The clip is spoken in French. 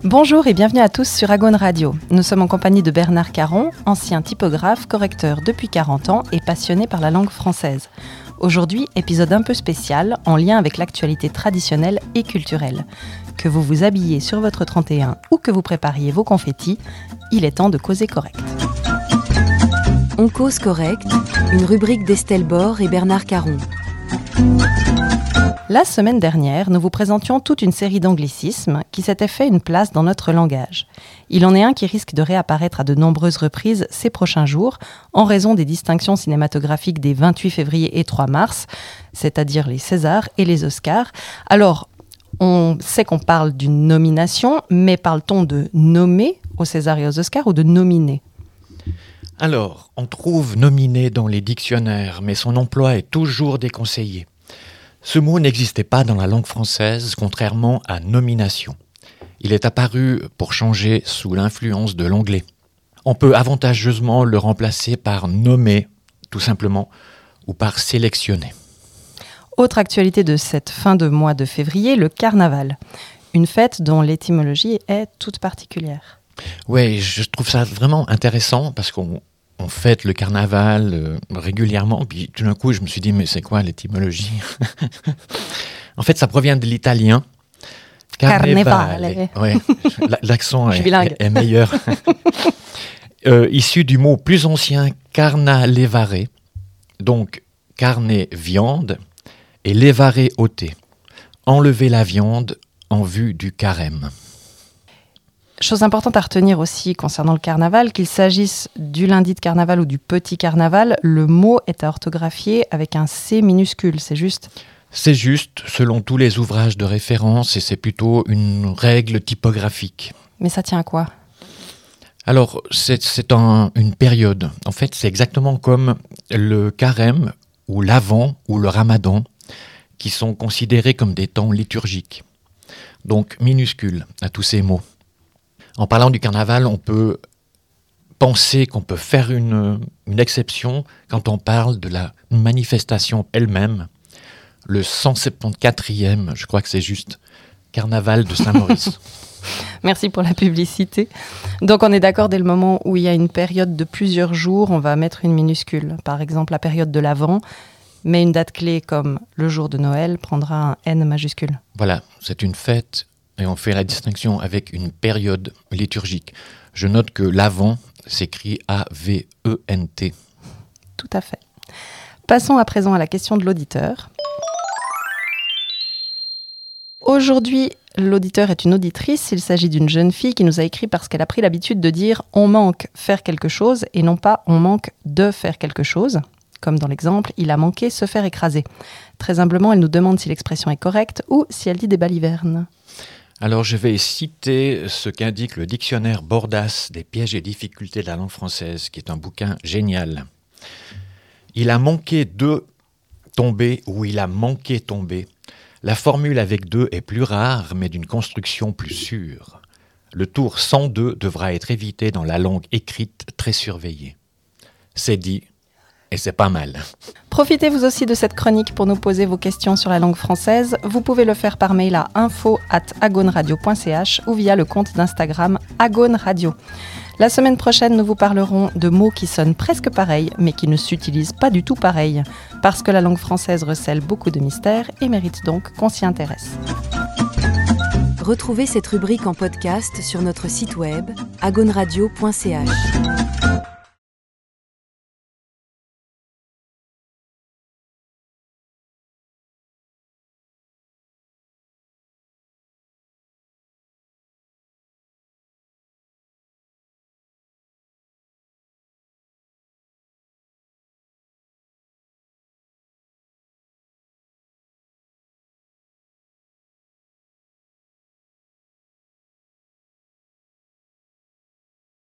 Bonjour et bienvenue à tous sur Agone Radio. Nous sommes en compagnie de Bernard Caron, ancien typographe, correcteur depuis 40 ans et passionné par la langue française. Aujourd'hui, épisode un peu spécial en lien avec l'actualité traditionnelle et culturelle. Que vous vous habilliez sur votre 31 ou que vous prépariez vos confettis, il est temps de causer correct. On cause correct, une rubrique d'Estelle Bord et Bernard Caron. La semaine dernière, nous vous présentions toute une série d'anglicismes qui s'étaient fait une place dans notre langage. Il en est un qui risque de réapparaître à de nombreuses reprises ces prochains jours, en raison des distinctions cinématographiques des 28 février et 3 mars, c'est-à-dire les Césars et les Oscars. Alors, on sait qu'on parle d'une nomination, mais parle-t-on de nommer aux Césars et aux Oscars ou de nominer ? Alors, on trouve nominé dans les dictionnaires, mais son emploi est toujours déconseillé. Ce mot n'existait pas dans la langue française, contrairement à nomination. Il est apparu pour changer sous l'influence de l'anglais. On peut avantageusement le remplacer par nommer, tout simplement, ou par sélectionner. Autre actualité de cette fin de mois de février, le carnaval. Une fête dont l'étymologie est toute particulière. Oui, je trouve ça vraiment intéressant parce qu'on fête le carnaval régulièrement. Puis tout d'un coup, je me suis dit, mais c'est quoi l'étymologie ? En fait, ça provient de l'italien. Carnevale. Ouais, l'accent est meilleur. Issu du mot plus ancien carnalevare, donc carne viande et levare ôter, enlever la viande en vue du carême. Chose importante à retenir aussi concernant le carnaval, qu'il s'agisse du lundi de carnaval ou du petit carnaval, le mot est à orthographier avec un C minuscule, c'est juste ? C'est juste, selon tous les ouvrages de référence, et c'est plutôt une règle typographique. Mais ça tient à quoi ? Alors, c'est une période. En fait, c'est exactement comme le carême, ou l'Avent, ou le Ramadan, qui sont considérés comme des temps liturgiques. Donc, minuscule à tous ces mots. En parlant du carnaval, on peut penser qu'on peut faire une exception quand on parle de la manifestation elle-même, le 174e, je crois que c'est juste, carnaval de Saint-Maurice. Merci pour la publicité. Donc on est d'accord, dès le moment où il y a une période de plusieurs jours, on va mettre une minuscule. Par exemple, la période de l'Avent, mais une date clé comme le jour de Noël prendra un N majuscule. Voilà, c'est une fête. Et on fait la distinction avec une période liturgique. Je note que l'Avent s'écrit A-V-E-N-T. Tout à fait. Passons à présent à la question de l'auditeur. Aujourd'hui, l'auditeur est une auditrice. Il s'agit d'une jeune fille qui nous a écrit parce qu'elle a pris l'habitude de dire « on manque faire quelque chose » et non pas « on manque de faire quelque chose ». Comme dans l'exemple, il a manqué se faire écraser. Très humblement, elle nous demande si l'expression est correcte ou si elle dit des balivernes. Alors je vais citer ce qu'indique le dictionnaire Bordas des pièges et difficultés de la langue française, qui est un bouquin génial. Il a manqué de tomber ou il a manqué tomber. La formule avec deux est plus rare, mais d'une construction plus sûre. Le tour sans deux devra être évité dans la langue écrite très surveillée. C'est dit. Et c'est pas mal. Profitez vous aussi de cette chronique pour nous poser vos questions sur la langue française. Vous pouvez le faire par mail à info@agoneradio.ch ou via le compte d'Instagram Agone Radio. La semaine prochaine, nous vous parlerons de mots qui sonnent presque pareils, mais qui ne s'utilisent pas du tout pareil, parce que la langue française recèle beaucoup de mystères et mérite donc qu'on s'y intéresse. Retrouvez cette rubrique en podcast sur notre site web agoneradio.ch.